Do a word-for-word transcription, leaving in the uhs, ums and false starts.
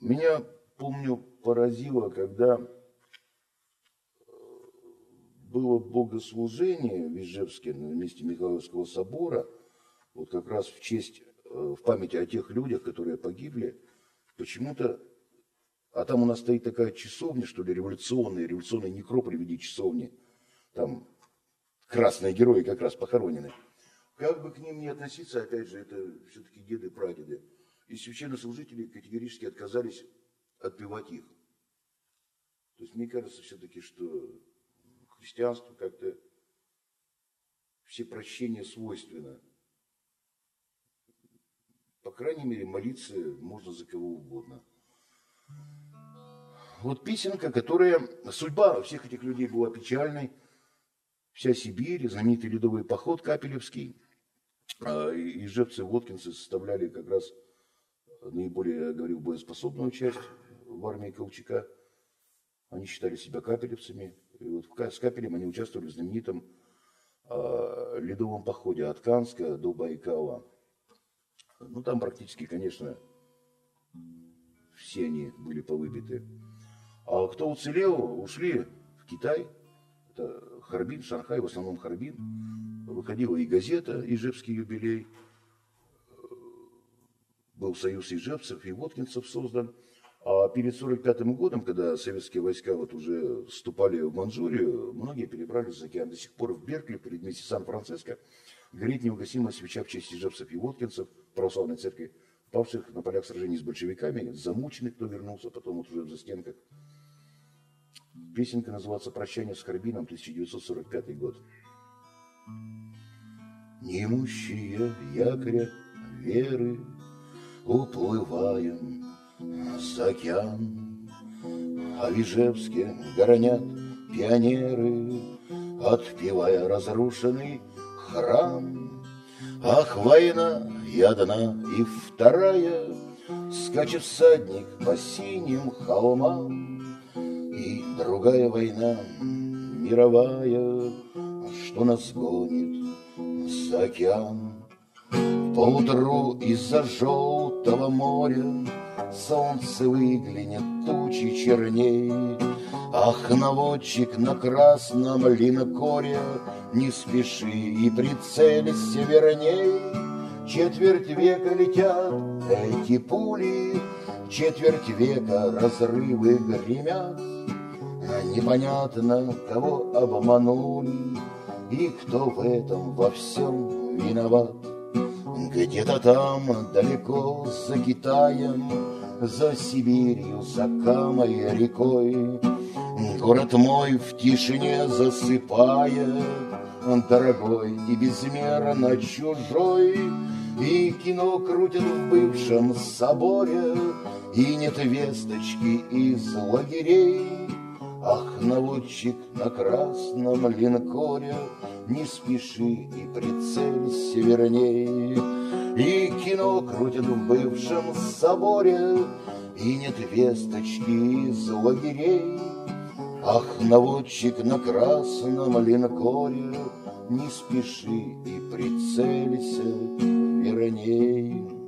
Меня, помню, поразило, когда было богослужение в Ижевске на месте Михайловского собора, вот как раз в честь, в память о тех людях, которые погибли, почему-то, а там у нас стоит такая часовня, что ли, революционная, революционный некрополь в виде часовни, там красные герои как раз похоронены. Как бы к ним ни относиться, опять же, это все-таки деды, прадеды. И священнослужители категорически отказались отпевать их. То есть мне кажется все-таки, что христианству как-то всепрощение свойственно. По крайней мере, молиться можно за кого угодно. Вот песенка, которая... Судьба всех этих людей была печальной. Вся Сибирь, знаменитый ледовый поход Капелевский. Ижевцы, воткинцы составляли как раз наиболее, я говорил, боеспособную часть в армии Колчака. Они считали себя капелевцами. И вот с Капелем они участвовали в знаменитом э, ледовом походе от Канска до Байкала. Ну, там практически, конечно, все они были повыбиты. А кто уцелел, ушли в Китай. Это Харбин, Шанхай, в основном Харбин. Выходила и газета «Ижевский юбилей». Был союз ижевцев и воткинцев создан. А перед сорок пятым годом, когда советские войска вот уже вступали в Манчжурию, многие перебрались за океан. До сих пор в Беркли, в предместе Сан-Франциско, горит неугасимая свеча в честь ижевцев и воткинцев, православной церкви, павших на полях сражений с большевиками, замученных, кто вернулся, потом вот уже в застенках. Песенка называется «Прощание с Харбином», тысяча девятьсот сорок пятый год. Неимущие якоря веры уплываем за океан, а в Ижевске горонят пионеры, отпевая разрушенный храм. Ах, война и одна, и вторая, скачет всадник по синим холмам. И другая война, мировая, что нас гонит за океан. Поутру из-за желтого моря солнце выглянет, тучи черней. Ах, наводчик на красном линкоре, не спеши и прицелься верней. Четверть века летят эти пули, четверть века разрывы гремят. Непонятно, кого обманули и кто в этом во всем виноват. Где-то там, далеко за Китаем, за Сибирью, за Камой рекой, город мой в тишине засыпает, дорогой и безмерно чужой. И кино крутят в бывшем соборе, и нет весточки из лагерей. Ах, наводчик на красном линкоре, не спеши и прицелься верней. И кино крутят в бывшем соборе, и нет весточки из лагерей. Ах, наводчик на красном линкоре, не спеши и прицелься верней.